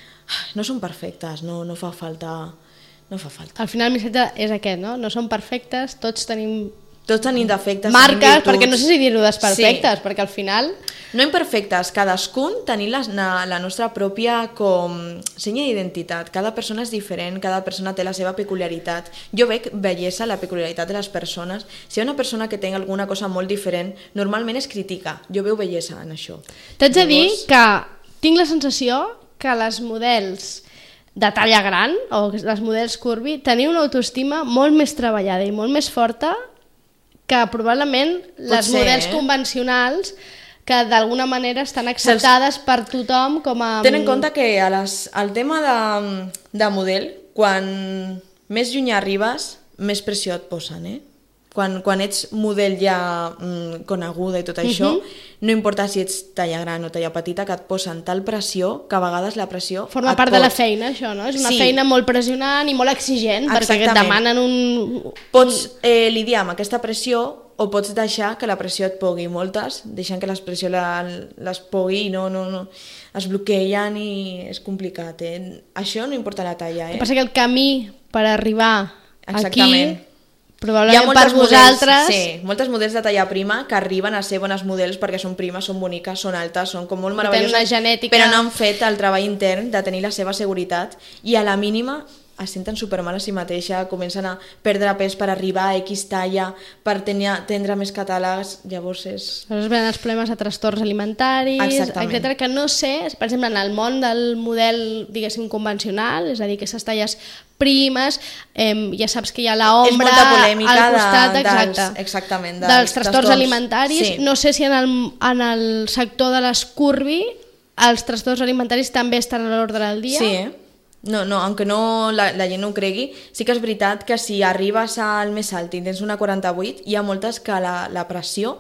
No són perfectes, no, no fa falta... No fa falta. Al final el missatge és aquest, no? No som perfectes, tots tenim... Tots tenim defectes, marques, tenim virtuts. perquè no sé si dir-ho desperfectes, sí. Perquè al final... No imperfectes, cadascun tenim la, la nostra pròpia com senya d'identitat. Cada persona és diferent, cada persona té la seva peculiaritat. Jo veig bellesa, la peculiaritat de les persones. Si hi ha una persona que té alguna cosa molt diferent, normalment es critica. Jo veu bellesa en això. T'haig de dir que tinc la sensació que les models de talla gran, o les models curvy, teniu una autoestima molt més treballada i molt més forta que probablement les ser, models eh? convencionals que d'alguna manera estan acceptades Se'ls... per tothom com a... Ten en compte que a les, el tema de, de model, quan més lluny arribes, més pressió et posen, eh? Quan, quan ets model ja mm, coneguda i tot això, uh-huh. No importa si ets talla gran o talla petita, que et posen tal pressió que a vegades la pressió forma part pot... de la feina, això, no? És una sí. feina molt pressionant i molt exigent, Exactament. Perquè et demanen un... Pots eh, lidiar amb aquesta pressió o pots deixar que la pressió et pugui. Moltes deixen que la pressió la, les pugui i no, no, no, es bloqueien i és complicat. Eh? Això no importa la talla. Eh? El que passa que el camí per arribar Exactament. aquí... Probablement per vosaltres... Models, sí, moltes models de talla prima que arriben a ser bones models perquè són primes, són boniques, són altes, són com molt meravelloses, genètica... però no han fet el treball intern de tenir la seva seguretat i a la mínima es senten supermal a si mateixa, comencen a perdre pes per arribar a X talla, per tenir, tindre més catàlegs, llavors és... Llavors venen els problemes de trastorns alimentaris, etcètera, que no sé, per exemple, en el món del model, diguéssim, convencional, és a dir, aquestes talles primes, eh, ja saps que hi ha l'ombra... És molta polèmica al costat, de, exacte, dels, exactament, dels, dels trastorns, trastorns alimentaris. Sí. No sé si en el, en el sector de les curvy els trastorns alimentaris també estan a l'ordre del dia. Sí, eh? No, no, aunque no la, la gent no ho cregui, sí que és veritat que si arribes al més alt i tens una quaranta-vuit, hi ha moltes que la, la pressió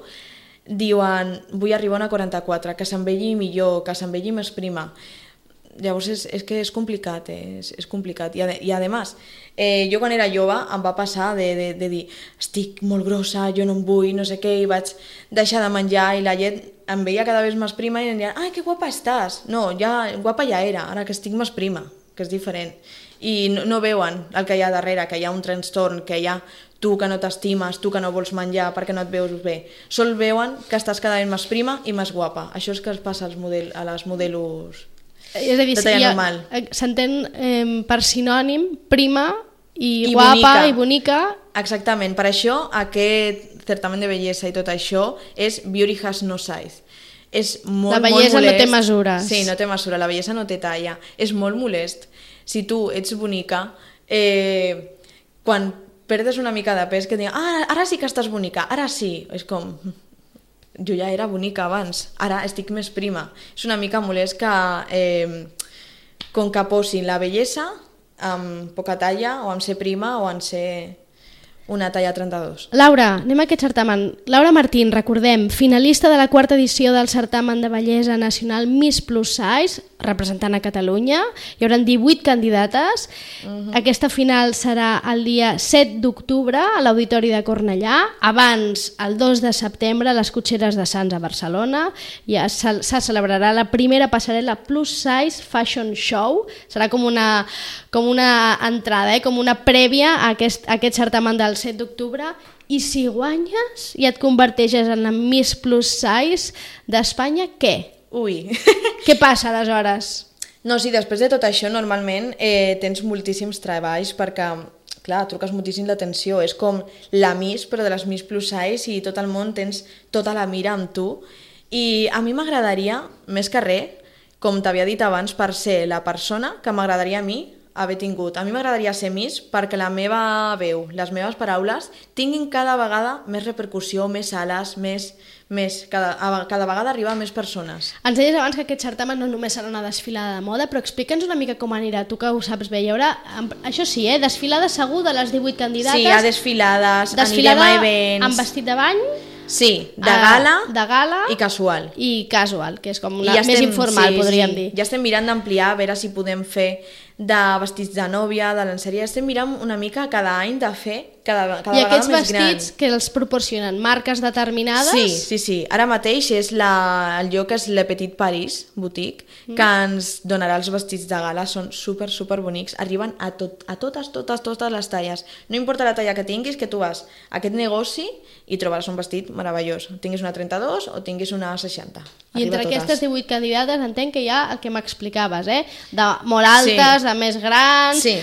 diuen vull arribar a una quaranta-quatre, que s'envelli millor, que s'envelli més prima. Llavors és, és que és complicat, eh? és, és complicat. I a, i a més, eh, jo quan era jove em va passar de, de, de dir estic molt grossa, jo no em vull, no sé què, i vaig deixar de menjar i la gent em veia cada vegada més prima i em deia, ai, que guapa estàs. No, ja, guapa ja era, ara que estic més prima, que és diferent. I no, no veuen el que hi ha darrere, que hi ha un trastorn, que hi ha tu que no t'estimes, tu que no vols menjar perquè no et veus bé. Sol veuen que estàs cada vegada més prima i més guapa. Això és que es passa als model, a les modelos és a dir, de talla normal. S'entén eh, per sinònim prima i, I guapa bonica. i bonica. Exactament, per això aquest certamen de bellesa i tot això és Beauty Has No Size. És molt, la bellesa molt molest. No té mesures. Sí, no té mesura, la bellesa no té talla. És molt molest. Si tu ets bonica, eh, quan perdes una mica de pes, que et diuen, ah, ara sí que estàs bonica, ara sí. És com, jo ja era bonica abans, ara estic més prima. És una mica molest que, eh, com que posin la bellesa amb poca talla, o amb ser prima, o en ser una talla trenta-dos. Laura, anem a aquest certamen. Laura Martín, recordem, finalista de la quarta edició del certamen de bellesa nacional Miss Plus Size, representant a Catalunya. Hi haurà divuit candidates. Uh-huh. Aquesta final serà el dia set d'octubre a l'Auditori de Cornellà. Abans, el dos de setembre, a les Cotxeres de Sants a Barcelona. Ja se, se celebrarà la primera passarel·la Plus Size Fashion Show. Serà com una, com una entrada, eh? Com una prèvia a aquest, a aquest certamen del set d'octubre, i si guanyes i et converteixes en la Miss Plus Size d'Espanya, què? Ui! Què passa aleshores? No, sí, després de tot això normalment eh, tens moltíssims treballs perquè, clar, truques moltíssim l'atenció, és com la Miss, però de les Miss Plus Size, i tot el món tens tota la mira amb tu, i a mi m'agradaria, més que res, com t'havia dit abans, per ser la persona que m'agradaria a mi haver tingut. A mi m'agradaria ser Miss perquè la meva veu, les meves paraules, tinguin cada vegada més repercussió, més ales, més... més cada, cada vegada arribar a més persones. Ens deies abans que aquest certamen no només serà una desfilada de moda, però explica'ns una mica com anirà, tu que ho saps bé. Hi haurà, això sí, eh, desfilada segur de les divuit candidates. Sí, hi ha desfilades, desfilada anirem a events... amb vestit de bany. Sí, de gala, uh, de gala i casual. I casual, que és com una, ja més estem, informal, sí, podríem sí. dir. Ja estem mirant d'ampliar, a veure si podem fer de vestits de nòvia, de lenceria. Estem mirant una mica cada any de fer cada, cada I vegada aquests més gran. vestits que els proporcionen marques determinades? Sí, sí, sí. Ara mateix és la, el lloc és Le Petit Paris Boutique, mm. que ens donarà els vestits de gala. Són super, super bonics. Arriben a, tot, a totes, totes, totes les talles. No importa la talla que tinguis, que tu vas a aquest negoci i trobaràs un vestit meravellós. Tinguis una trenta-dos o tinguis una seixanta. I entre aquestes divuit candidates entenc que hi ha el que m'explicaves, eh? De molt altes, sí. de més grans, sí.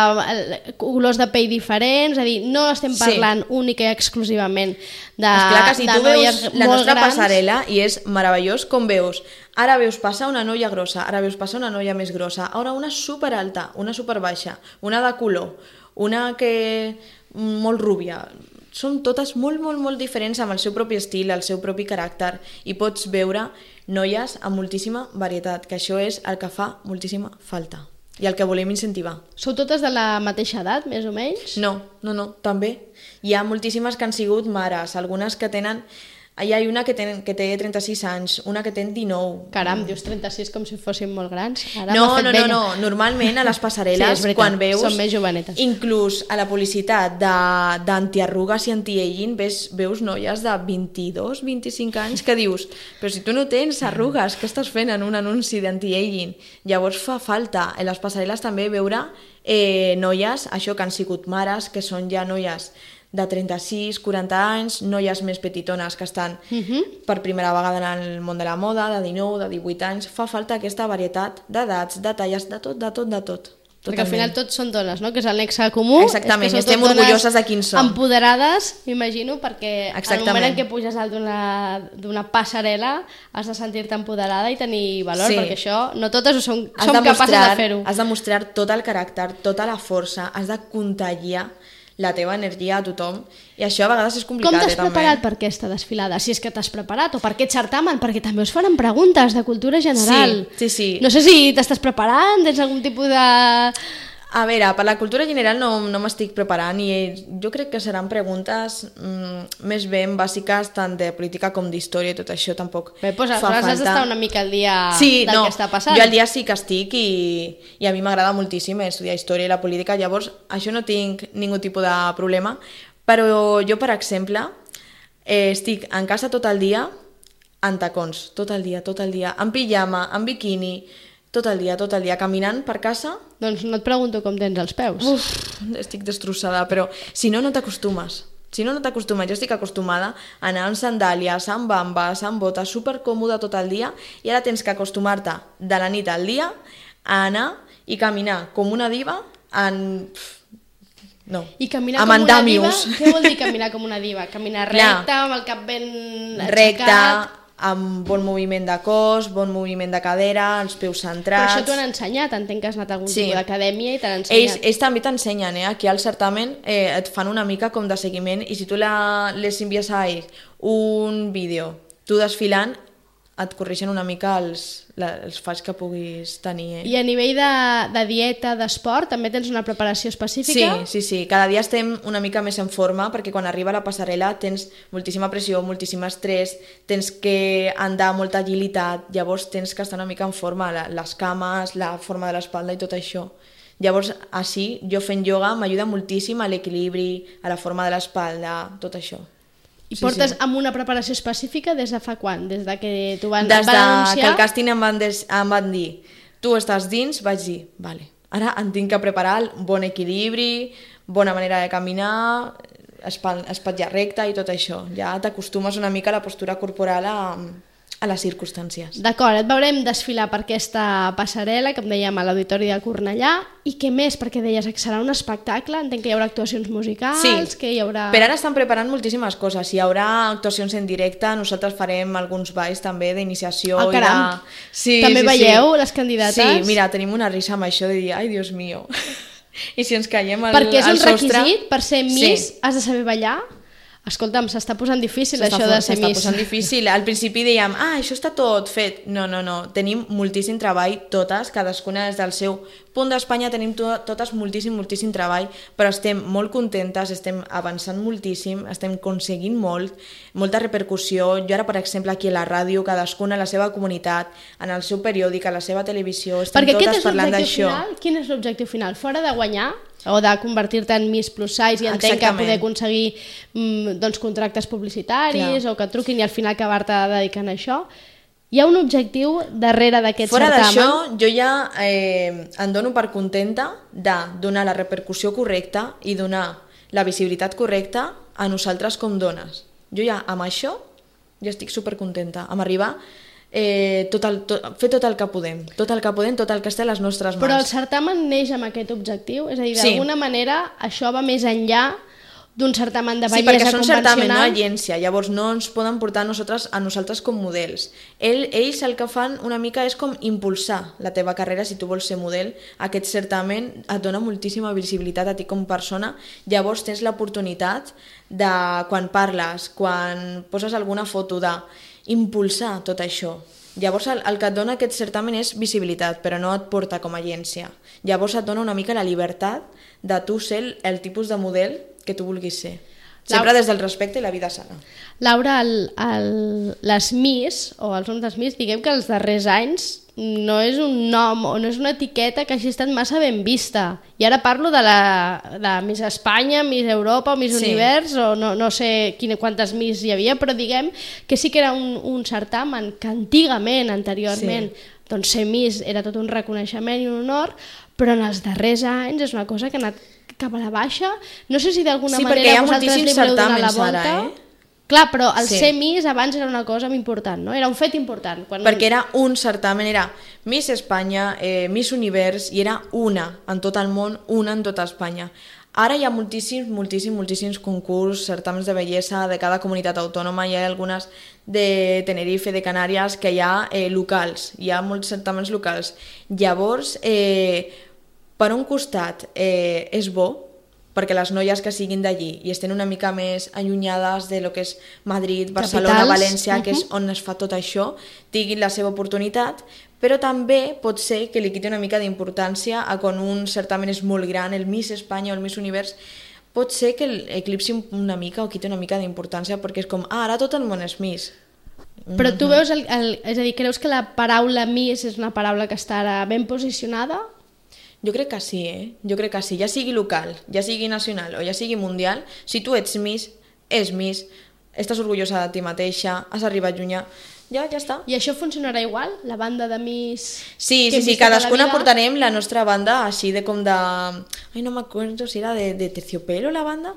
de colors de pell diferents, és a dir, no estem parlant sí. única i exclusivament de, Esclar que si de tu noies veus la molt nostra grans. passarel·la i és meravellós com veus. Ara veus passar una noia grossa, ara veus passar una noia més grossa, ara una super alta, una super baixa, una de color, una que molt rúbia. Són totes molt, molt, molt diferents amb el seu propi estil, el seu propi caràcter i pots veure noies amb moltíssima varietat, que això és el que fa moltíssima falta i el que volem incentivar. Sou totes de la mateixa edat, més o menys? No, no, no, també. Hi ha moltíssimes que han sigut mares, algunes que tenen... Hi ha una que, ten, que té trenta-sis anys, una que té dinou. Caram, dius trenta-sis com si fossin molt grans. Ara no, m'ha fet no, vella. no, no, normalment a les passarel·les, sí, quan veus, són més jovenetes. Inclús a la publicitat d'antiarrugues i anti-aging, veus, veus noies de vint-i-dos, vint-i-cinc anys que dius, però si tu no tens arrugues, què estàs fent en un anunci d'anti-aging? Llavors fa falta en les passarel·les també veure eh, noies, això que han sigut mares, que són ja noies de trenta-sis, quaranta anys, noies més petitones que estan uh-huh. per primera vegada en el món de la moda, de dinou, de divuit anys. Fa falta aquesta varietat d'edats, de talles, de tot, de tot, de tot. Totalment. Perquè al final tots són dones, no? Que és el nexe comú. Exactament, és que estem orgulloses de quins som. Empoderades, m'imagino, perquè Exactament. al moment en què puges alt d'una passarel·la has de sentir-te empoderada i tenir valor, sí. perquè això no totes ho som, som de capaces mostrar, de fer-ho. Has de mostrar tot el caràcter, tota la força, has de contagiar la teva energia a tothom, i això a vegades és complicat. Com t'has eh, preparat per aquesta desfilada? Si és que t'has preparat, o per aquest certamen, perquè també us faran preguntes de cultura general. Sí, sí, sí. No sé si t'estàs preparant, tens algun tipus de... A veure, per la cultura general no, no m'estic preparant i jo crec que seran preguntes mm, més ben bàsiques tant de política com d'història i tot això tampoc Bé, doncs fa falta. Has d'estar una mica al dia sí, del no, que està passant. Jo al dia sí que estic i, i a mi m'agrada moltíssim estudiar història i la política, llavors això no tinc ningú tipus de problema, però jo, per exemple, eh, estic en casa tot el dia en tacons, tot el dia, tot el dia, en pijama, en biquini, tot el dia, tot el dia, caminant per casa. Doncs no et pregunto com tens els peus. Uf, estic destrossada, però si no, no t'acostumes. Si no, no t'acostumes. Jo estic acostumada a anar amb sandàlies, amb bambes, amb botes, supercòmoda tot el dia, i ara tens que acostumar-te de la nit al dia a anar i caminar com una diva en... No, I caminar com una diva, què vol dir caminar com una diva? Caminar recta, amb el cap ben aixecat... Recta, amb bon moviment de cos, bon moviment de cadera, els peus centrats... Però això t'ho han ensenyat, entenc que has anat a algun sí. tipus d'acadèmia i t'han ensenyat. Ells, ells també t'ensenyen, eh? Aquí al certamen eh, et fan una mica com de seguiment i si tu la, les envies a ells un vídeo, tu desfilant, et correixen una mica els, la, els falls que puguis tenir. Eh? I a nivell de, de dieta, d'esport, també tens una preparació específica? Sí, sí, sí. Cada dia estem una mica més en forma perquè quan arriba la passarel·la tens moltíssima pressió, moltíssim estrès, tens que andar amb molta agilitat, llavors tens que estar una mica en forma, la, les cames, la forma de l'espalda i tot això. Llavors, així, jo fent ioga m'ajuda moltíssim a l'equilibri, a la forma de l'espalda, tot això. I sí, portes sí. amb una preparació específica des de fa quan? Des de que t'ho van, des van anunciar? Des que el càsting em van, des, em van dir tu estàs dins, vaig dir, vale, ara em tinc que preparar un bon equilibri, bona manera de caminar, espatllar recta i tot això. Ja t'acostumes una mica a la postura corporal a, a les circumstàncies. D'acord, et veurem desfilar per aquesta passarel·la, que em dèiem a l'Auditori de Cornellà, i què més? Perquè deies que serà un espectacle, entenc que hi haurà actuacions musicals, sí. que hi haurà... Per ara estan preparant moltíssimes coses, hi haurà actuacions en directe, nosaltres farem alguns balls també d'iniciació. Oh, caram! I de... sí, també sí, veieu sí. les candidates? Sí, mira, tenim una risa amb això de dir, ai, Dios mío, i si ens caiem al, perquè és un al sostre... requisit, per ser Miss sí. has de saber ballar? Escolta'm, s'està posant difícil això for, de ser Miss. S'està posant difícil. Al principi dèiem, ah, això està tot fet. No, no, no. Tenim moltíssim treball, totes, cadascuna des del seu punt d'Espanya, tenim to totes moltíssim, moltíssim treball, però estem molt contentes, estem avançant moltíssim, estem aconseguint molt, molta repercussió. Jo ara, per exemple, aquí a la ràdio, cadascuna a la seva comunitat, en el seu periòdic, a la seva televisió, estem perquè totes parlant d'això. Quin és l'objectiu final? Fora de guanyar, o de convertir-te en Miss Plus Size i entenc que poder aconseguir mm, doncs, contractes publicitaris Clar. o que et truquin i al final acabar-te dedicant a això. Hi ha un objectiu darrere d'aquest certamen? Fora d'això, jo ja eh, em dono per contenta de donar la repercussió correcta i donar la visibilitat correcta a nosaltres com dones. Jo ja amb això ja estic supercontenta, amb arribar Eh, tot el, tot, fer tot el que podem, tot el que podem, tot el que està a les nostres mans. Però el certamen neix amb aquest objectiu? És a dir, d'alguna sí. manera això va més enllà d'un certamen de bellesa convencional? Sí, perquè són certamen, no agència, llavors no ens poden portar a nosaltres, a nosaltres com models. El, ells el que fan una mica és com impulsar la teva carrera si tu vols ser model. Aquest certamen et dona moltíssima visibilitat a ti com persona, llavors tens l'oportunitat de, quan parles, quan poses alguna foto de impulsar tot això. Llavors el, el que et dona aquest certamen és visibilitat, però no et porta com a agència. Llavors et dona una mica la llibertat de tu ser el, el tipus de model que tu vulguis ser. Sempre des del respecte i la vida sana. Laura, el, el, les Miss, o els noms dels Miss, diguem que els darrers anys no és un nom o no és una etiqueta que hagi estat massa ben vista. I ara parlo de la de Miss Espanya, Miss Europa o Miss sí. Univers, o no, no sé quina, quantes Miss hi havia, però diguem que sí que era un, un certamen que antigament, anteriorment, sí. doncs ser Miss era tot un reconeixement i un honor, però en els darrers anys és una cosa que ha anat cap a la baixa. No sé si d'alguna sí, manera vosaltres li voleu donar la volta. Ara, eh? Clar, però el sí. ser Miss abans era una cosa important, no? Era un fet important. Quan... Perquè era un certamen, era Miss Espanya, eh, Miss Univers, i era una en tot el món, una en tota Espanya. Ara hi ha moltíssims, moltíssims, moltíssims concurs, certamens de bellesa de cada comunitat autònoma. Hi ha algunes de Tenerife, de Canàries, que hi ha eh, locals, hi ha molts certamens locals. Llavors, eh, per un costat, eh, és bo, perquè les noies que siguin d'allí i estén una mica més allunyades de lo que és Madrid, Barcelona, Capitals. València, uh-huh. que és on es fa tot això, tinguin la seva oportunitat, però també pot ser que li quiti una mica d'importància a quan un certamen és molt gran, el Miss Espanya o el Miss Univers, pot ser que eclipsi una mica o quiti una mica d'importància perquè és com, ah, ara tot el món és Miss. Però tu veus, el, el, és a dir, creus que la paraula Miss és una paraula que està ara ben posicionada? Jo crec que sí, eh? Jo crec que sí. Ja sigui local, ja sigui nacional o ja sigui mundial, si tu ets Miss, és Miss, estàs orgullosa de ti mateixa, has arribat llunyà, ja, ja està. I això funcionarà igual? La banda de Miss... Sí, sí, sí, cadascuna portarem la nostra banda així de com de... Ai, no m'acordo si era de, de Terciopelo la banda...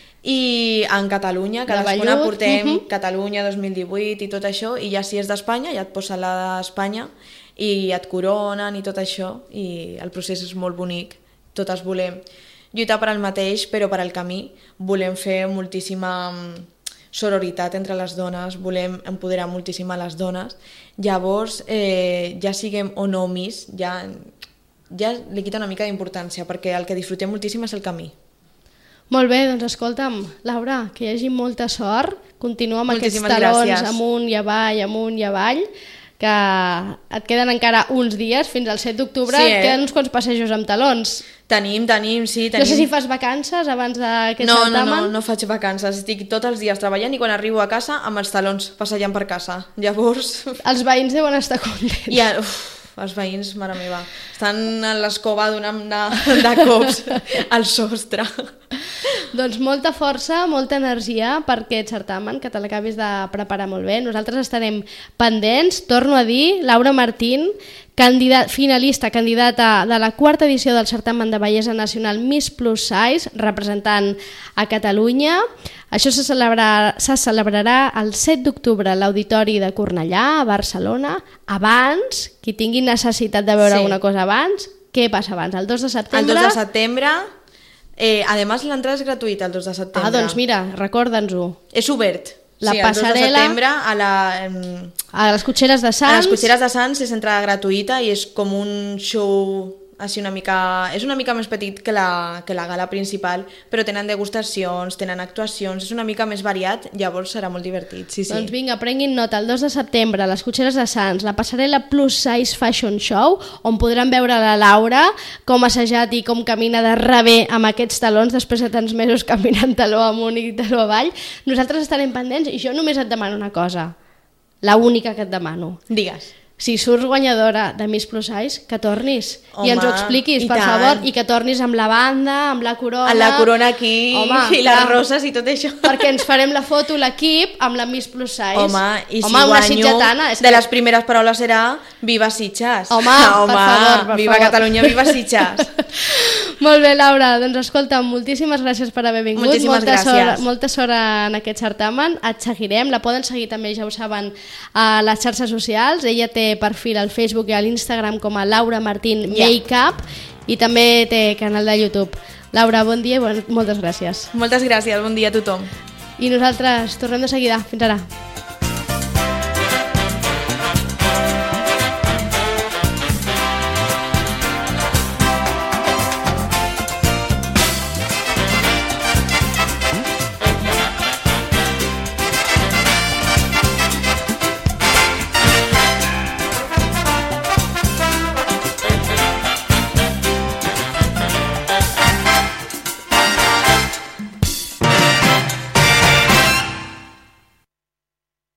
I en Catalunya, cadascuna portem uh-huh. Catalunya dos mil divuit i tot això, i ja si és d'Espanya, ja et posa la d'Espanya i et coronen i tot això, i el procés és molt bonic. Totes volem lluitar per al mateix, però per al camí. Volem fer moltíssima sororitat entre les dones, volem empoderar moltíssim a les dones. Llavors, eh, ja siguem o no Miss, ja, ja li quita una mica d'importància, perquè el que disfrutem moltíssim és el camí. Molt bé, doncs escolta'm, Laura, que hi hagi molta sort, continua amb Moltíssimes aquests talons gràcies. amunt i avall, amunt i avall, que et queden encara uns dies, fins al set d'octubre, sí, eh? Et queden uns quants passejos amb talons. Tenim, tenim, sí, tenim. No sé si fas vacances abans d'aquest no, certamen. No, no, no faig vacances, estic tots els dies treballant i quan arribo a casa amb els talons passejant per casa. Llavors... Els veïns deuen estar contents. I, uf, els veïns, mare meva, estan a l'escova donant de, de cops al sostre. Doncs molta força, molta energia per aquest certamen, que te l'acabis de preparar molt bé. Nosaltres estarem pendents, torno a dir, Laura Martín, candidat, finalista, candidata de la quarta edició del certamen de bellesa nacional Miss Plus Size, representant a Catalunya. Això se celebrarà, se celebrarà el set d'octubre a l'Auditori de Cornellà, a Barcelona. Abans, qui tingui necessitat de veure sí. alguna cosa abans, què passa abans? El dos de setembre? El dos de setembre. Eh, además, l'entrada és gratuïta el dos de setembre. Ah, doncs mira, recorda'ns-ho. És obert. La sí, passarel·la... el dos de setembre a, la, eh, a les Cotxeres de Sants. A les Cotxeres de Sants és entrada gratuïta i és com un show així una mica... És una mica més petit que la, que la gala principal, però tenen degustacions, tenen actuacions, és una mica més variat, llavors serà molt divertit. Sí, sí. Doncs vinga, prenguin nota, el dos de setembre a les Cotxeres de Sants, la passarel·la Plus Size Fashion Show, on podran veure la Laura com ha assajat i com camina de rebé amb aquests talons després de tants mesos caminant taló amunt i taló avall. Nosaltres estarem pendents i jo només et demano una cosa, la única que et demano. Digues. Si surts guanyadora de Miss Plus Size, que tornis. Home, i ens ho expliquis, per tant. favor, i que tornis amb la banda, amb la corona... Amb la corona aquí, Home, i les clar, roses i tot això. Perquè ens farem la foto, l'equip, amb la Miss Plus Size. Home, i Home, si una guanyo, sitgetana, és de que... les primeres paraules serà Viva Sitges. Home, Home per favor, per Viva favor. Catalunya, Viva Sitges. Molt bé, Laura, doncs escolta, moltíssimes gràcies per haver vingut. Moltíssimes molta gràcies. Sort, molta sort en aquest certamen. Et seguirem, la poden seguir també, ja ho saben, a les xarxes socials. Ella té perfil al Facebook i a l'Instagram com a Laura Martín yeah. Makeup i també té canal de YouTube. Laura, bon dia i bon... moltes gràcies. Moltes gràcies, bon dia a tothom. I nosaltres tornem de seguida. Fins ara.